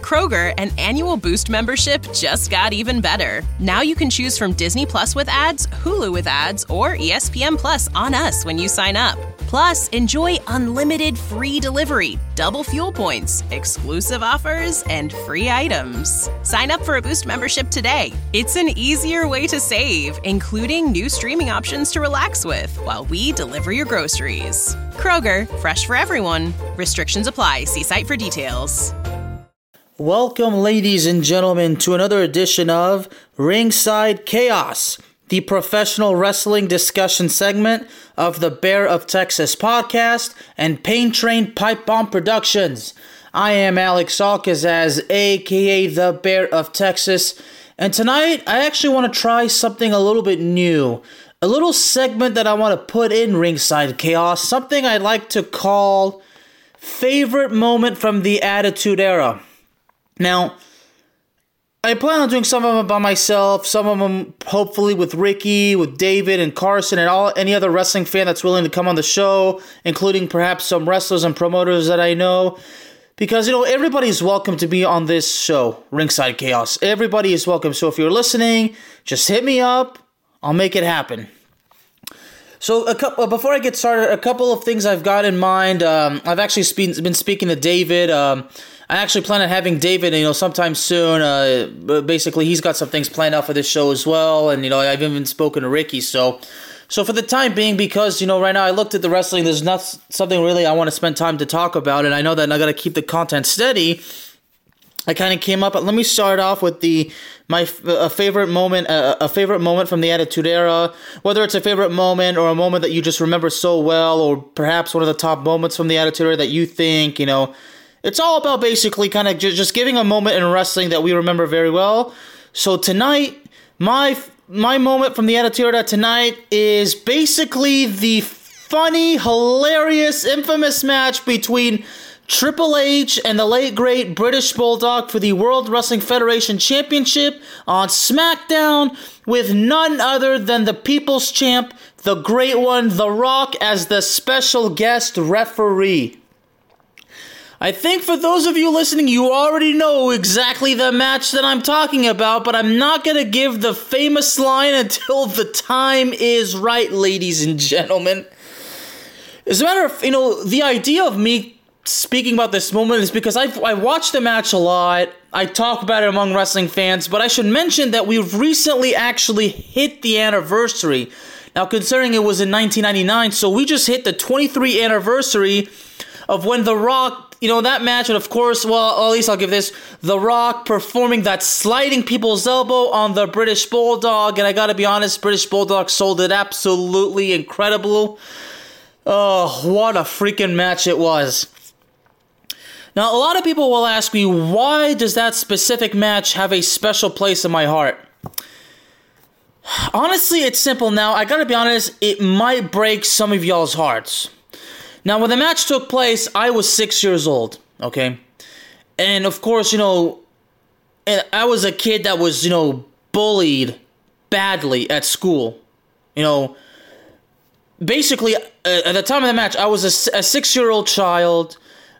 Kroger, an annual Boost membership just got even better. Now you can choose from Disney Plus with ads, Hulu with ads, or ESPN Plus on us when you sign up. Plus, enjoy unlimited free delivery, double fuel points, exclusive offers, and free items. Sign up for a Boost membership today. It's an easier way to save, including new streaming options to relax with while we deliver your groceries. Kroger, fresh for everyone. Restrictions apply. See site for details. Welcome, ladies and gentlemen, to another edition of Ringside Chaos, the professional wrestling discussion segment of the Bear of Texas podcast and Pain Train Pipe Bomb Productions. I am Alex Alcazaz, aka the Bear of Texas, and tonight I actually want to try something a little bit new. A little segment that I want to put in Ringside Chaos, something I like to call Favorite Moment from the Attitude Era. Now, I plan on doing some of them by myself, some of them hopefully with Ricky, with David and Carson and any other wrestling fan that's willing to come on the show, including perhaps some wrestlers and promoters that I know. Because, everybody's welcome to be on this show, Ringside Chaos. Everybody is welcome. So if you're listening, just hit me up. I'll make it happen. So before I get started, a couple of things I've got in mind. I've actually been speaking to David. I actually plan on having David, sometime soon. Basically, he's got some things planned out for this show as well, and I've even spoken to Ricky. So for the time being, because right now I looked at the wrestling, there's not something really I want to spend time to talk about, and I know that I got to keep the content steady. I kind of came up. Let me start off with my favorite moment, a favorite moment from the Attitude Era. Whether it's a favorite moment or a moment that you just remember so well, or perhaps one of the top moments from the Attitude Era that you think, it's all about basically kind of just giving a moment in wrestling that we remember very well. So tonight, my moment from the Attitude Era tonight is basically the funny, hilarious, infamous match between Triple H and the late great British Bulldog for the World Wrestling Federation Championship on SmackDown, with none other than the People's Champ, the Great One, The Rock, as the special guest referee. I think for those of you listening, you already know exactly the match that I'm talking about, but I'm not going to give the famous line until the time is right, ladies and gentlemen. As a matter of, the idea of me speaking about this moment is because I watched the match a lot. I talk about it among wrestling fans, but I should mention that we've recently actually hit the anniversary. Now, considering it was in 1999, so we just hit the 23rd anniversary of when The Rock, that match, and of course, well, at least I'll give this, The Rock performing that sliding people's elbow on the British Bulldog, and I gotta be honest, British Bulldog sold it absolutely incredible. Oh, what a freaking match it was. Now, a lot of people will ask me, why does that specific match have a special place in my heart? Honestly, it's simple. Now, I gotta be honest, it might break some of y'all's hearts. Now, when the match took place, I was 6 years old, okay? And, of course, I was a kid that was, bullied badly at school. Basically, at the time of the match, I was a 6-year-old child.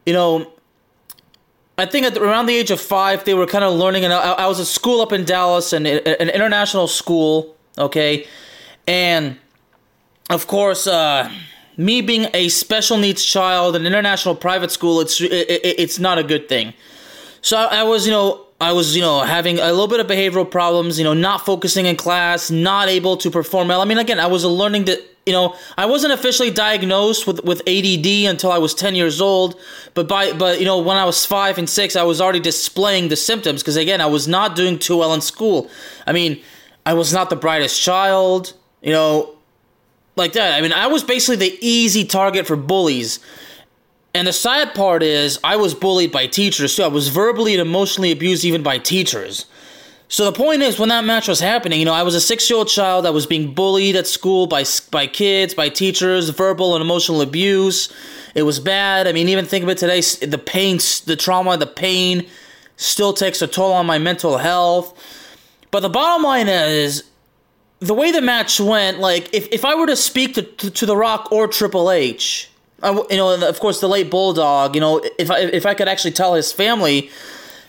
I think around the age of 5, they were kind of learning, and I was at school up in Dallas, and an international school, okay? And, of course, me being a special needs child, an international private school, it's not a good thing. So I was having a little bit of behavioral problems, not focusing in class, not able to perform well. I mean, again, I was learning to, I wasn't officially diagnosed with ADD until I was 10 years old, but when I was 5 and 6, I was already displaying the symptoms, because again, I was not doing too well in school. I mean, I was not the brightest child, like that. I mean, I was basically the easy target for bullies. And the sad part is, I was bullied by teachers too. I was verbally and emotionally abused even by teachers. So the point is, when that match was happening, I was a 6-year-old child that was being bullied at school by kids, by teachers, verbal and emotional abuse. It was bad. I mean, even think of it today, the pain, the trauma, the pain still takes a toll on my mental health. But the bottom line is, the way the match went, like, if I were to speak to The Rock or Triple H, of course, the late Bulldog, if I could actually tell his family,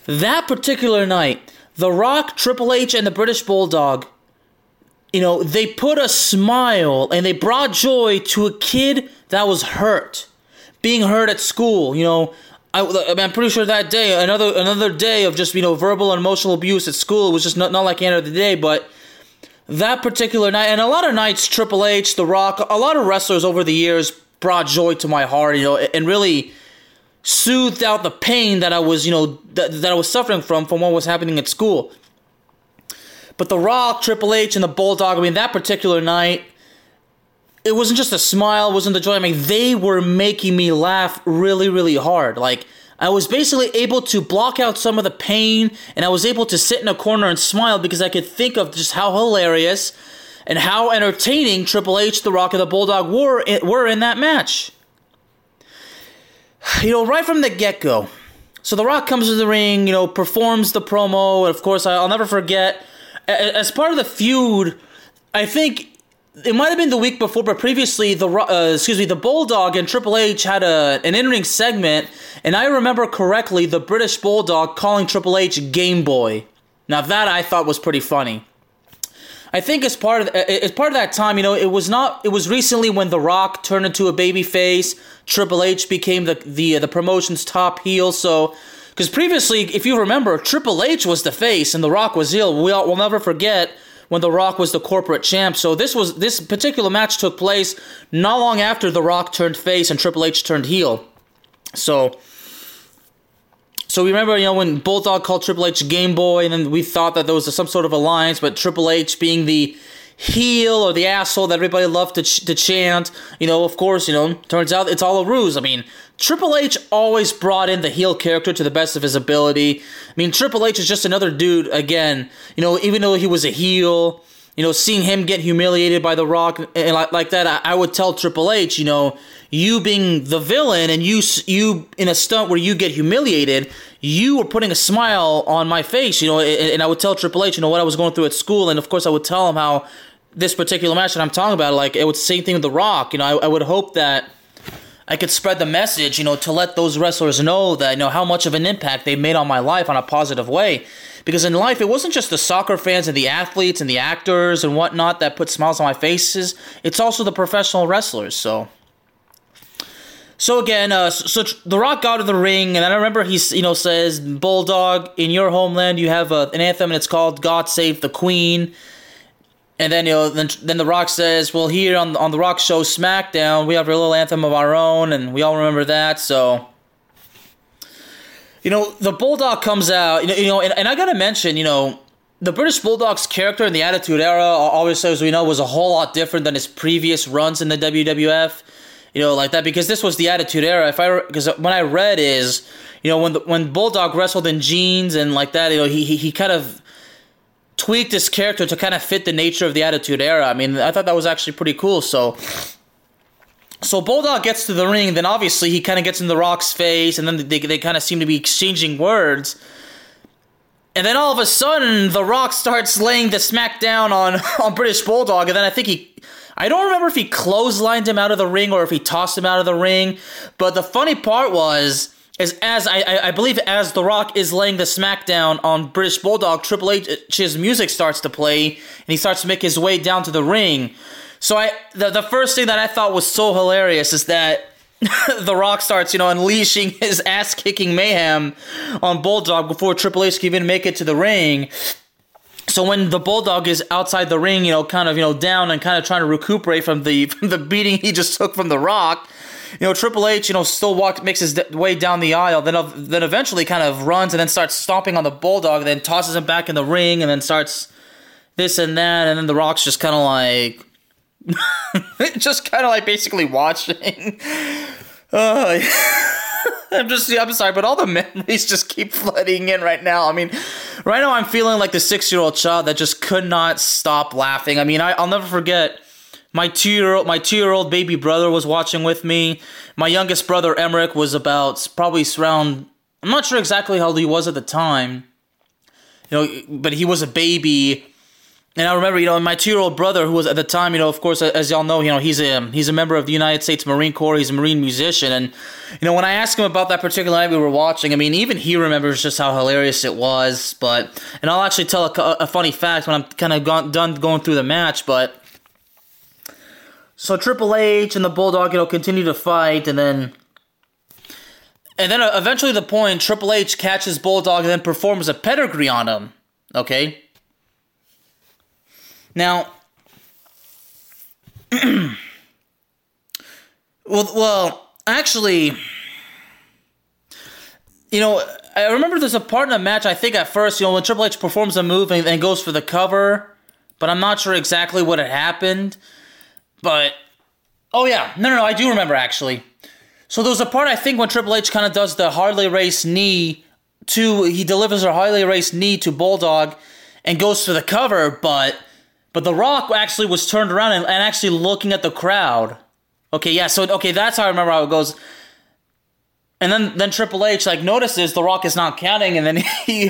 That particular night, The Rock, Triple H, and the British Bulldog, they put a smile and they brought joy to a kid that was hurt, being hurt at school. I'm pretty sure that day, another day of just verbal and emotional abuse at school. It was just not like the end of the day, but that particular night, and a lot of nights, Triple H, The Rock, a lot of wrestlers over the years brought joy to my heart, and really soothed out the pain that I was, that I was suffering from what was happening at school. But The Rock, Triple H, and the Bulldog, that particular night, it wasn't just a smile, it wasn't the joy. They were making me laugh really, really hard. I was basically able to block out some of the pain, and I was able to sit in a corner and smile because I could think of just how hilarious and how entertaining Triple H, The Rock, and the Bulldog were in that match. Right from the get-go. So The Rock comes to the ring, performs the promo, and of course, I'll never forget, as part of the feud, I think it might have been the week before, but previously, the Bulldog and Triple H had an in-ring segment, and I remember correctly the British Bulldog calling Triple H Game Boy. Now that I thought was pretty funny. I think as part of that time, it was recently when The Rock turned into a babyface. Triple H became the promotion's top heel. So, because previously, if you remember, Triple H was the face and The Rock was heel. We'll never forget when The Rock was the corporate champ. So this particular match took place not long after The Rock turned face and Triple H turned heel. So we remember, when Bulldog called Triple H Game Boy, and then we thought that there was some sort of alliance, but Triple H being the heel or the asshole that everybody loved to chant, of course, turns out it's all a ruse. Triple H always brought in the heel character to the best of his ability. Triple H is just another dude, again, even though he was a heel, seeing him get humiliated by The Rock and like that, I would tell Triple H, you being the villain and you in a stunt where you get humiliated, you were putting a smile on my face, and I would tell Triple H, what I was going through at school, and of course I would tell him how this particular match that I'm talking about, it was the same thing with The Rock, I would hope that I could spread the message, to let those wrestlers know that, how much of an impact they made on my life on a positive way. Because in life, it wasn't just the soccer fans and the athletes and the actors and whatnot that put smiles on my faces. It's also the professional wrestlers, So again, so The Rock got to the ring, and I remember he, says, Bulldog, in your homeland, you have an anthem, and it's called God Save the Queen. And then, then The Rock says, well, here on The Rock show SmackDown, we have a little anthem of our own, and we all remember that, so the Bulldog comes out, and I gotta mention, the British Bulldog's character in the Attitude Era, obviously, as we know, was a whole lot different than his previous runs in the WWF. Like that, because this was the Attitude Era. Because when I read is, when Bulldog wrestled in jeans and like that, he kind of tweaked his character to kind of fit the nature of the Attitude Era. I thought that was actually pretty cool. So Bulldog gets to the ring, then obviously he kind of gets in The Rock's face, and then they kind of seem to be exchanging words. And then all of a sudden, The Rock starts laying the smackdown on British Bulldog, and then I don't remember if he clotheslined him out of the ring or if he tossed him out of the ring, but the funny part I believe as The Rock is laying the smackdown on British Bulldog, Triple H's music starts to play, and he starts to make his way down to the ring. So the first thing that I thought was so hilarious is that The Rock starts, unleashing his ass-kicking mayhem on Bulldog before Triple H can even make it to the ring. So when the Bulldog is outside the ring, kind of, down and kind of trying to recuperate from the beating he just took from The Rock, Triple H, still makes his way down the aisle, then eventually kind of runs and then starts stomping on the Bulldog, and then tosses him back in the ring, and then starts this and that, and then The Rock's just kind of like, basically watching. I'm sorry, but all the memories just keep flooding in right now. Right now I'm feeling like the 6-year-old child that just could not stop laughing. I'll never forget my 2-year-old baby brother was watching with me. My youngest brother Emmerich was probably around, I'm not sure exactly how old he was at the time, but he was a baby. And I remember, my 2-year-old brother, who was at the time, of course, as y'all know, he's a member of the United States Marine Corps. He's a Marine musician. And, when I asked him about that particular night we were watching, I mean, even he remembers just how hilarious it was. And I'll actually tell a funny fact when I'm kind of done going through the match. But, so Triple H and the Bulldog, continue to fight. And then eventually the point, Triple H catches Bulldog and then performs a pedigree on him. Okay? Now, well, actually, I remember there's a part in the match, I think at first, when Triple H performs a move and goes for the cover, but I'm not sure exactly what had happened. But, oh yeah, no, I do remember actually. So there was a part, I think, when Triple H kind of does the Harley Race knee he delivers a Harley Race knee to Bulldog and goes for the cover, but The Rock actually was turned around and actually looking at the crowd. Okay, yeah, that's how I remember how it goes. And then Triple H, notices The Rock is not counting, and then he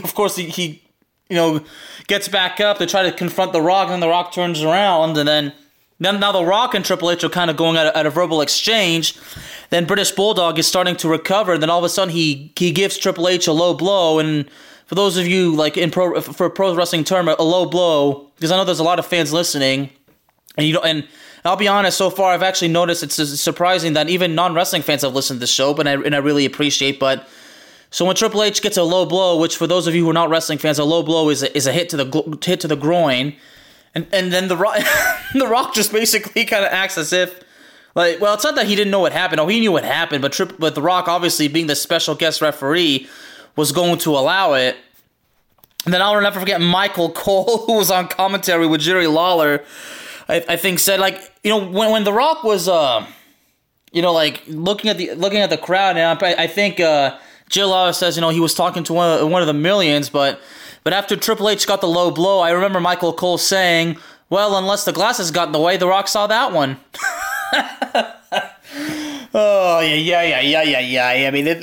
gets back up to try to confront The Rock, and then The Rock turns around, and then now The Rock and Triple H are kind of going at a verbal exchange. Then British Bulldog is starting to recover, and then all of a sudden he gives Triple H a low blow, and for those of you, for a pro wrestling term, a low blow, because I know there's a lot of fans listening, and I'll be honest, so far I've actually noticed it's surprising that even non-wrestling fans have listened to the show, and I really appreciate, but so when Triple H gets a low blow, which for those of you who are not wrestling fans, a low blow is a hit to the groin, and then the Rock just basically kind of acts as if, it's not that he didn't know what happened, he knew what happened, but The Rock, obviously being the special guest referee, was going to allow it. And then I'll never forget Michael Cole, who was on commentary with Jerry Lawler, I think said, when The Rock was looking at the crowd, and I think Jerry Lawler says, he was talking to one of the millions, but after Triple H got the low blow, I remember Michael Cole saying, well, unless the glasses got in the way, The Rock saw that one. Oh, yeah. I mean,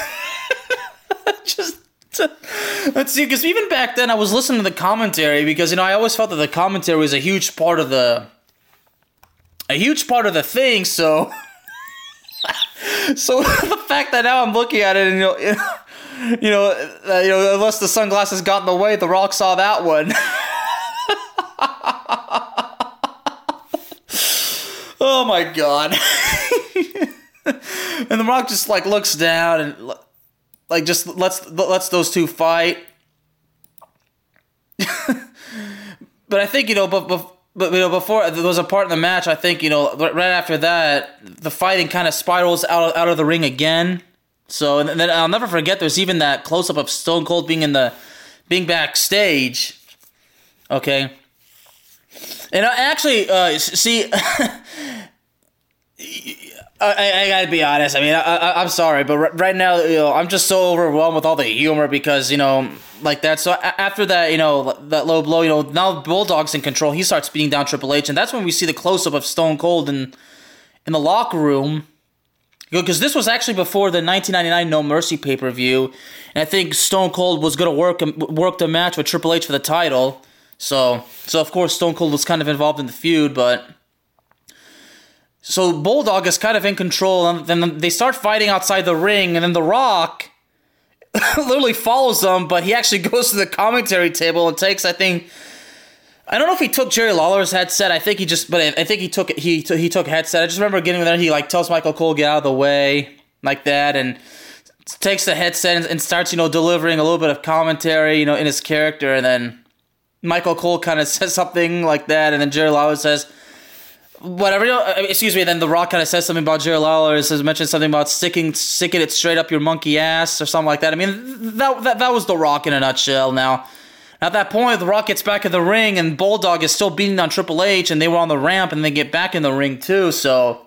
let's see, because even back then I was listening to the commentary because, I always felt that the commentary was a huge part of the thing, so the fact that now I'm looking at it and, unless the sunglasses got in the way, The Rock saw that one. Oh my God. And The Rock just looks down and just lets those two fight. But I think, before there was a part in the match, I think, right after that, the fighting kind of spirals out of the ring again. So, and then I'll never forget, there's even that close-up of Stone Cold being backstage. Okay. And I actually, see, I gotta be honest. I mean, I'm sorry, but right now, I'm just so overwhelmed with all the humor because, like that. So after that, that low blow, now Bulldog's in control. He starts beating down Triple H, and that's when we see the close-up of Stone Cold in the locker room. Because this was actually before the 1999 No Mercy pay-per-view, and I think Stone Cold was gonna work the match with Triple H for the title. So of course Stone Cold was kind of involved in the feud, but. So Bulldog is kind of in control, and then they start fighting outside the ring, and then The Rock literally follows them, but he actually goes to the commentary table and takes, I don't know if he took Jerry Lawler's headset. I think he took headset. I just remember getting there. He tells Michael Cole get out of the way like that, and takes the headset and starts delivering a little bit of commentary in his character, and then Michael Cole kind of says something like that, and then Jerry Lawler says. Whatever, then The Rock kind of says something about Jerry Lawler, mentions something about sticking it straight up your monkey ass or something like that. I mean, that was The Rock in a nutshell. Now, at that point, The Rock gets back in the ring, and Bulldog is still beating on Triple H, and they were on the ramp, and they get back in the ring too, so.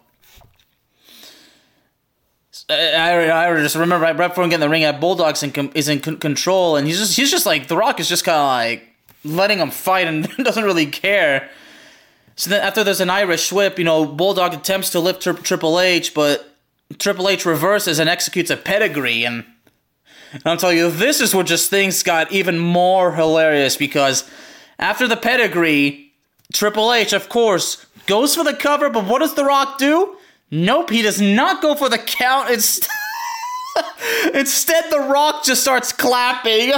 I just remember right before getting in the ring, Bulldog is in control, and he's just The Rock is just kind of letting him fight and doesn't really care. So then after there's an Irish whip, Bulldog attempts to lift Triple H, but Triple H reverses and executes a pedigree. And I'm telling you, this is where just things got even more hilarious because after the pedigree, Triple H, of course, goes for the cover, but what does The Rock do? Nope, he does not go for the count. Instead, The Rock just starts clapping.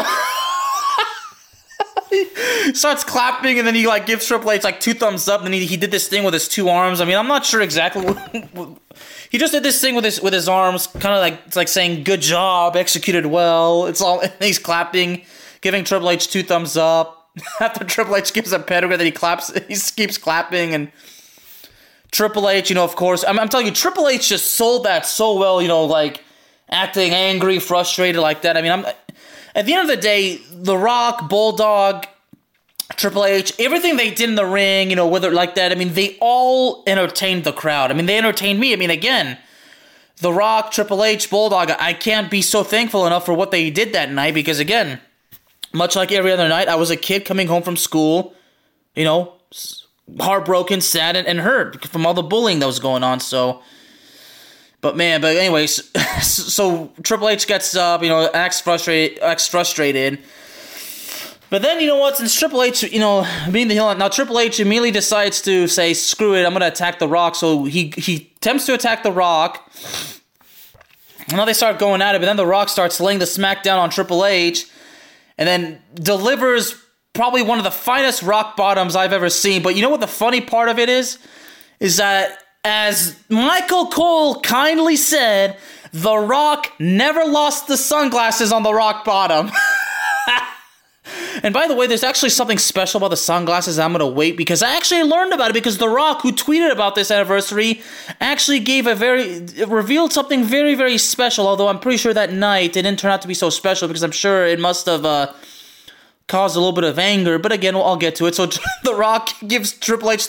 He starts clapping, and then he like gives Triple H like 2 thumbs up, and then he did this thing with his 2 arms. I mean, I'm not sure exactly what he just did this thing with his arms, kind of like it's like saying "good job, executed well." It's all he's clapping, giving Triple H 2 thumbs up. After Triple H gives a pedigree, then he claps. He keeps clapping, and Triple H, of course, I'm telling you, Triple H just sold that so well. Like acting angry, frustrated like that. I mean, at the end of the day, The Rock, Bulldog, Triple H, everything they did in the ring, whether like that, I mean, they all entertained the crowd. I mean, they entertained me. I mean, again, The Rock, Triple H, Bulldog, I can't be so thankful enough for what they did that night because, again, much like every other night, I was a kid coming home from school, heartbroken, sad, and hurt from all the bullying that was going on, so... But anyways, so Triple H gets up, acts frustrated. But then, you know what, since Triple H, being the heel, now Triple H immediately decides to say, screw it, I'm going to attack The Rock. So he attempts to attack The Rock. And now they start going at it, but then The Rock starts laying the smackdown on Triple H. And then delivers probably one of the finest rock bottoms I've ever seen. But you know what the funny part of it is? Is that, as Michael Cole kindly said, The Rock never lost the sunglasses on the rock bottom. And by the way, there's actually something special about the sunglasses. I'm going to wait because I actually learned about it because The Rock, who tweeted about this anniversary, actually revealed something very, very special. Although I'm pretty sure that night it didn't turn out to be so special because I'm sure it must have caused a little bit of anger. But again, I'll get to it. So The Rock gives Triple H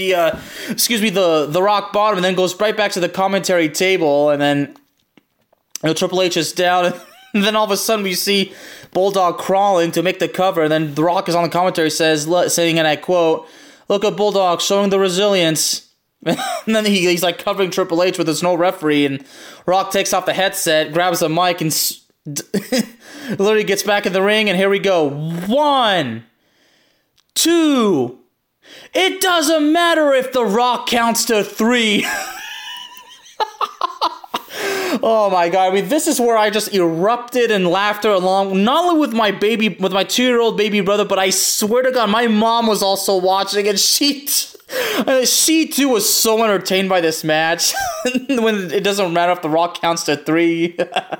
the rock bottom and then goes right back to the commentary table. And then Triple H is down and then all of a sudden we see Bulldog crawling to make the cover, and then The Rock is on the commentary saying, and I quote, "Look at Bulldog showing the resilience." And then he's like covering Triple H with his no referee, and Rock takes off the headset, grabs the mic, and literally gets back in the ring, and here we go. 1, 2. It doesn't matter if The Rock counts to 3. Oh my god, I mean, this is where I just erupted in laughter along, not only with my 2-year-old baby brother, but I swear to god, my mom was also watching, and she too was so entertained by this match. When it doesn't matter if The Rock counts to 3.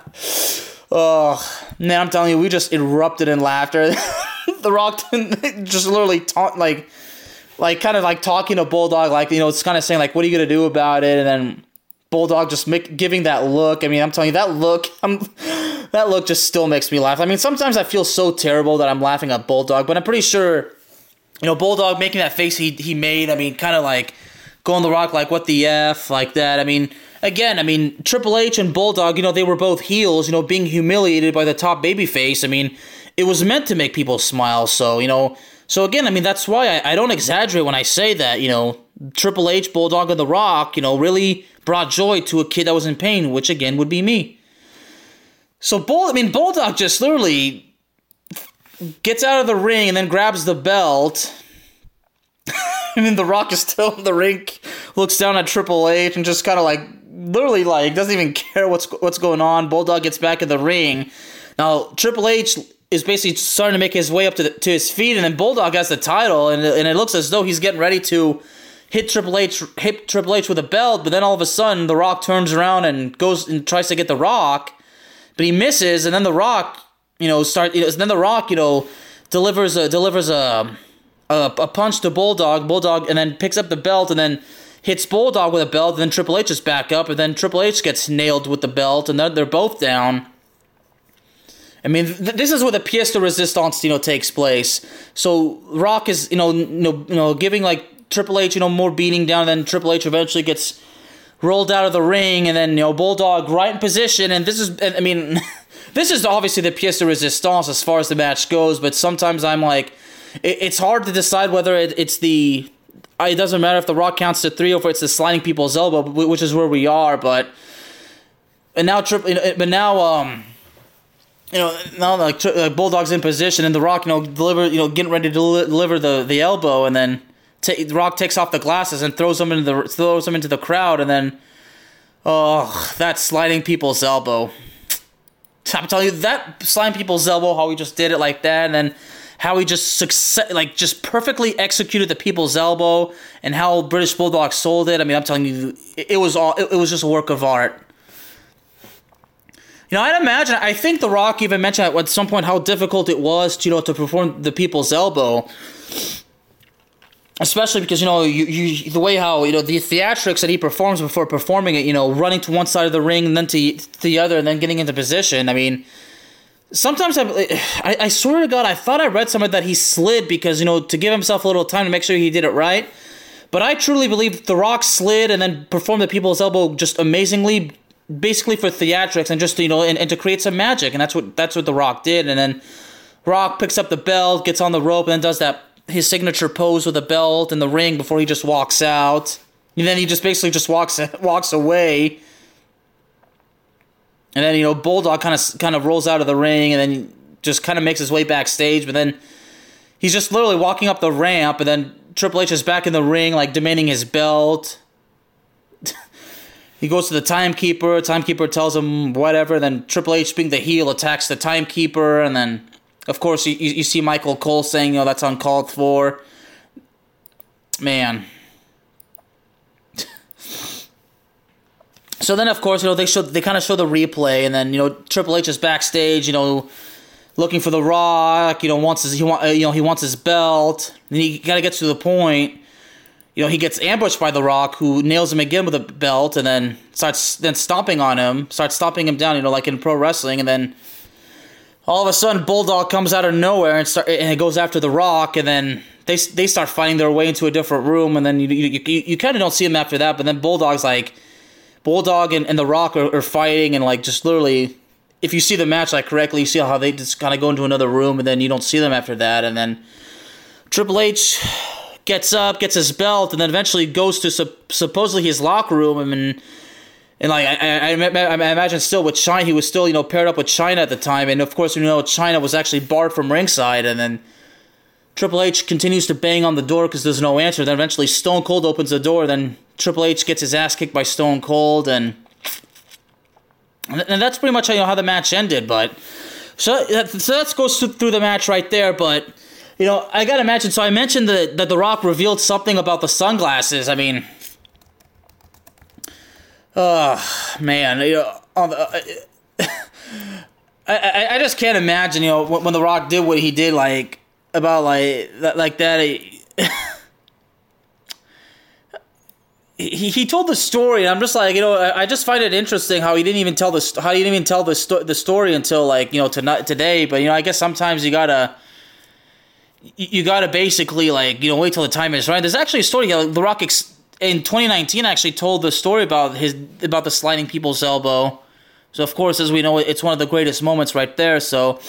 Oh, man, I'm telling you, we just erupted in laughter. The Rock just literally kind of like talking to Bulldog, like, it's kind of saying, like, what are you going to do about it? And then Bulldog just giving that look. I mean, I'm telling you, that look just still makes me laugh. I mean, sometimes I feel so terrible that I'm laughing at Bulldog, but I'm pretty sure, Bulldog making that face he made, I mean, kind of like going The Rock, like, what the F, like that. I mean, again, Triple H and Bulldog, they were both heels, being humiliated by the top babyface. I mean, it was meant to make people smile, so, so again, I mean, that's why I don't exaggerate when I say that, Triple H, Bulldog, and The Rock, really brought joy to a kid that was in pain, which again would be me. So Bulldog just literally gets out of the ring and then grabs the belt. And then The Rock is still in the ring, looks down at Triple H and just kind of like, literally like, doesn't even care what's going on. Bulldog gets back in the ring. Now, Triple H is basically starting to make his way up to his feet, and then Bulldog has the title, and it looks as though he's getting ready to hit Triple H with a belt, but then all of a sudden, The Rock turns around and goes and tries to get The Rock, but he misses, and then The Rock, delivers a punch to Bulldog, and then picks up the belt, and then hits Bulldog with a belt, and then Triple H is back up, and then Triple H gets nailed with the belt, and they're both down. I mean, this is where the pièce de résistance, takes place. So Rock is, giving like Triple H, more beating down, and then Triple H eventually gets rolled out of the ring, and then, Bulldog right in position, and this is, this is obviously the pièce de résistance as far as the match goes, but sometimes I'm like, it's hard to decide whether it doesn't matter if The Rock counts to 3 or if it's the sliding people's elbow, which is where we are, but now now like Bulldog's in position, and The Rock, getting ready to deliver the elbow, and then The Rock takes off the glasses and throws them into the crowd, and then, that sliding people's elbow. I'm telling you, that sliding people's elbow, how he just did it like that, and then how he just just perfectly executed the people's elbow, and how British Bulldog sold it. I mean, I'm telling you, it was just a work of art. I think The Rock even mentioned at some point how difficult it was to perform the people's elbow. Especially because, the way how, the theatrics that he performs before performing it, running to one side of the ring and then to the other and then getting into position. I mean, sometimes I swear to God, I thought I read somewhere that he slid because, to give himself a little time to make sure he did it right. But I truly believe The Rock slid and then performed the people's elbow just amazingly, basically for theatrics and just, and to create some magic. And that's what The Rock did. And then Rock picks up the belt, gets on the rope, and then does his signature pose with the belt in the ring before he just walks out. And then he just basically just walks away. And then, Bulldog kind of rolls out of the ring and then just kind of makes his way backstage. But then he's just literally walking up the ramp, and then Triple H is back in the ring, like, demanding his belt. He goes to the timekeeper. Timekeeper tells him whatever. Then Triple H, being the heel, attacks the timekeeper. And then, of course, you see Michael Cole saying, that's uncalled for. Man. So then, of course, they kind of show the replay. And then, Triple H is backstage, looking for The Rock. He wants his belt. And he kind of gets to the point. He gets ambushed by The Rock, who nails him again with a belt, and then starts stomping him down, like in pro wrestling, and then all of a sudden Bulldog comes out of nowhere and it goes after The Rock, and then they start fighting their way into a different room, and then you kind of don't see them after that, but then Bulldog and The Rock are fighting, and like just literally, if you see the match like correctly, you see how they just kind of go into another room, and then you don't see them after that, and then Triple H gets up, gets his belt, and then eventually goes to supposedly his locker room, and like I imagine still with Chyna, he was still paired up with Chyna at the time, and of course Chyna was actually barred from ringside, and then Triple H continues to bang on the door because there's no answer. Then eventually Stone Cold opens the door, then Triple H gets his ass kicked by Stone Cold, and that's pretty much how the match ended. But so that goes through the match right there, but. I gotta imagine, so I mentioned that The Rock revealed something about the sunglasses. I mean, man, I just can't imagine, when The Rock did what he did, like, about, like that, he told the story, and I'm just like, I just find it interesting how he didn't even tell the story until, like, today, but, I guess sometimes you gotta basically, like, wait till the time is right. There's actually a story, The Rock in 2019 actually told the story about the sliding people's elbow. So, of course, as we know, it's one of the greatest moments right there. So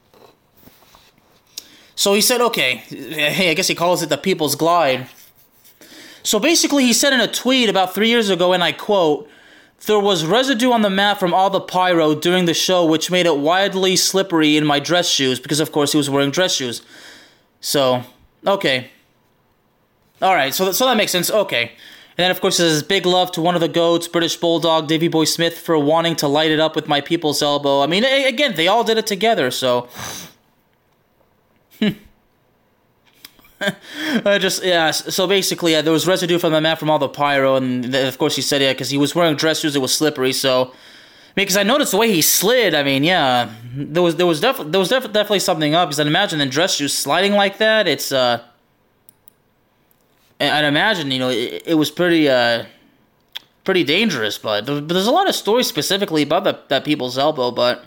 he said, okay, hey, I guess he calls it the People's Glide. So, basically, he said in a tweet about 3 years ago, and I quote, "There was residue on the mat from all the pyro during the show, which made it wildly slippery in my dress shoes," because, of course, he was wearing dress shoes. So, okay. Alright, so that makes sense. Okay. And then, of course, there's big love to one of the GOATs, British Bulldog, Davey Boy Smith, for wanting to light it up with my people's elbow. I mean, again, they all did it together, so. So basically, there was residue from the mat from all the pyro, and of course he said, because he was wearing dress shoes, it was slippery, so. Because I noticed the way he slid, I mean, yeah, there was definitely something up, because I'd imagine in dress shoes sliding like that, it's, I'd imagine, it was pretty dangerous, but there's a lot of stories specifically about that people's elbow, but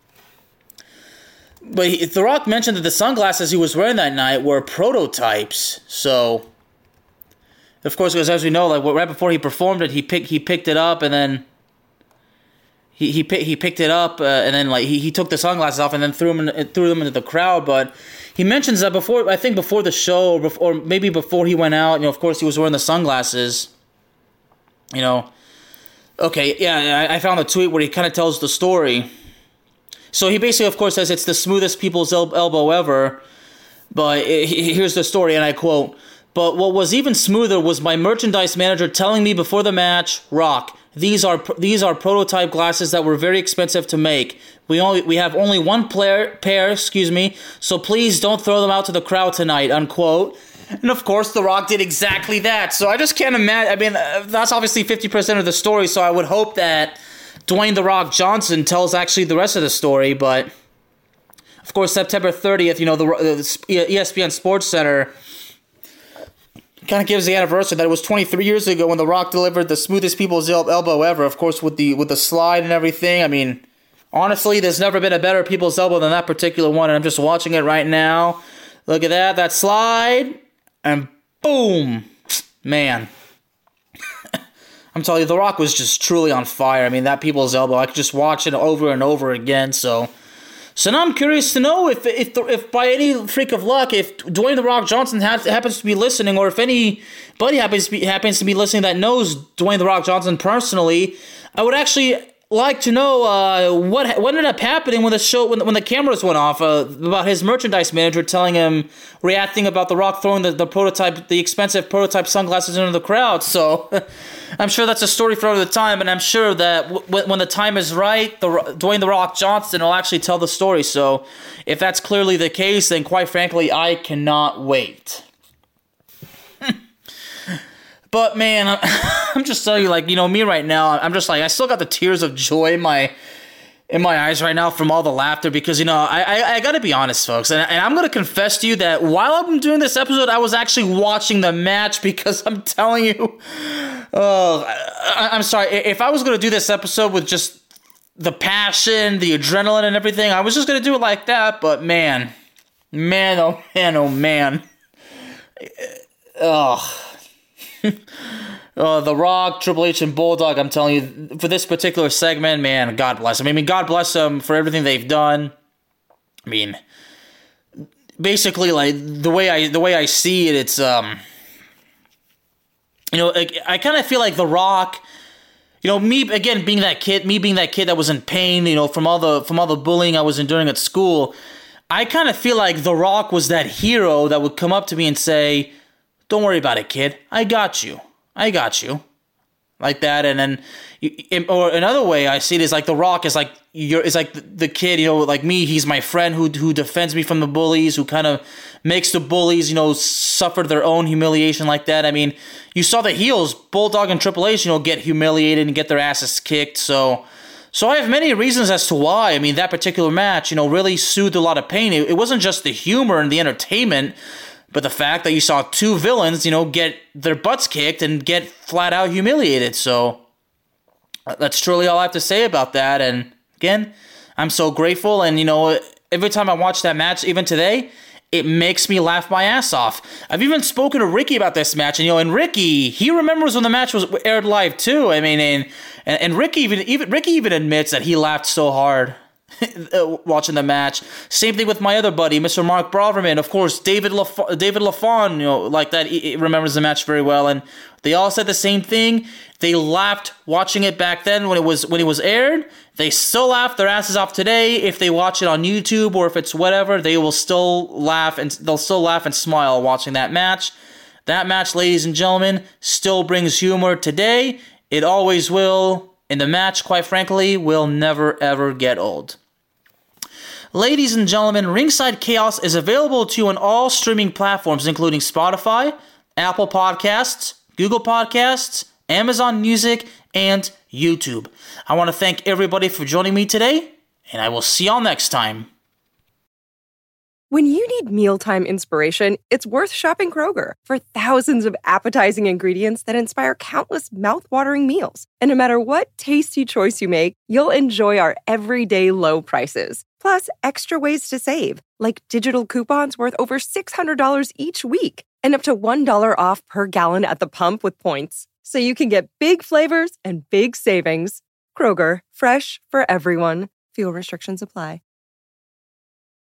The Rock mentioned that the sunglasses he was wearing that night were prototypes, so, of course, because as we know, like, right before he performed it, he picked it up, and then He picked it up and then like he took the sunglasses off and then threw them into the crowd. But he mentions that before the show or maybe before he went out. Of course he was wearing the sunglasses. Okay, yeah, I found a tweet where he kind of tells the story. So he basically, of course, says it's the smoothest people's elbow ever. But here's the story, and I quote, "But what was even smoother was my merchandise manager telling me before the match, Rock, these are prototype glasses that were very expensive to make. We have only one pair, so please don't throw them out to the crowd tonight," unquote. And of course, The Rock did exactly that. So I just can't imagine. I mean, that's obviously 50% of the story. So I would hope that Dwayne The Rock Johnson tells actually the rest of the story. But of course, September 30th, the ESPN Sports Center kind of gives the anniversary that it was 23 years ago when The Rock delivered the smoothest people's elbow ever. Of course, with the slide and everything. I mean, honestly, there's never been a better people's elbow than that particular one. And I'm just watching it right now. Look at that slide. And boom, man. I'm telling you, The Rock was just truly on fire. I mean, that people's elbow, I could just watch it over and over again. So now I'm curious to know if by any freak of luck, if Dwayne The Rock Johnson happens to be listening, or if anybody happens to be listening that knows Dwayne The Rock Johnson personally, I would actually like to know what ended up happening when the cameras went off, about his merchandise manager reacting about The Rock throwing the expensive prototype sunglasses into the crowd. So I'm sure that's a story for another time, and I'm sure that when the time is right, Dwayne The Rock Johnson will actually tell the story. So if that's clearly the case, then quite frankly, I cannot wait. But man, I'm just telling you, me right now, I'm just like, I still got the tears of joy in my eyes right now from all the laughter, because I gotta be honest, folks, and I'm gonna confess to you that while I'm doing this episode, I was actually watching the match, because I'm telling you, I'm sorry, if I was gonna do this episode with just the passion, the adrenaline, and everything, I was just gonna do it like that. But man, oh man, The Rock, Triple H, and Bulldog, I'm telling you, for this particular segment, man, God bless them. I mean, God bless them for everything they've done. I mean, basically, like, the way I see it, it's, I kind of feel like The Rock, me being that kid that was in pain, from all the bullying I was enduring at school, I kind of feel like The Rock was that hero that would come up to me and say, "Don't worry about it, kid. I got you. Like that. And then, or another way I see it is like The Rock is like the kid, like me. He's my friend who defends me from the bullies, who kind of makes the bullies, suffer their own humiliation like that. I mean, you saw the heels, Bulldog and Triple H, get humiliated and get their asses kicked. So I have many reasons as to why. I mean, that particular match, really soothed a lot of pain. It wasn't just the humor and the entertainment, but the fact that you saw two villains, get their butts kicked and get flat out humiliated. So that's truly all I have to say about that. And again, I'm so grateful. And, every time I watch that match, even today, it makes me laugh my ass off. I've even spoken to Ricky about this match. And, Ricky, he remembers when the match was aired live too. I mean, and Ricky even admits that he laughed so hard watching the match. Same thing with my other buddy, Mr. Mark Broverman. Of course, David LaFawn, like that, he remembers the match very well, and they all said the same thing. They laughed watching it back then when it was aired. They still laugh their asses off today. If they watch it on YouTube or if it's whatever, they will still laugh, and they'll still laugh and smile watching that match. That match, ladies and gentlemen, still brings humor today. It always will. And the match, quite frankly, will never ever get old. Ladies and gentlemen, Ringside Chaos is available to you on all streaming platforms, including Spotify, Apple Podcasts, Google Podcasts, Amazon Music, and YouTube. I want to thank everybody for joining me today, and I will see y'all next time. When you need mealtime inspiration, it's worth shopping Kroger for thousands of appetizing ingredients that inspire countless mouth-watering meals. And no matter what tasty choice you make, you'll enjoy our everyday low prices. Plus, extra ways to save, like digital coupons worth over $600 each week and up to $1 off per gallon at the pump with points. So you can get big flavors and big savings. Kroger, fresh for everyone. Fuel restrictions apply.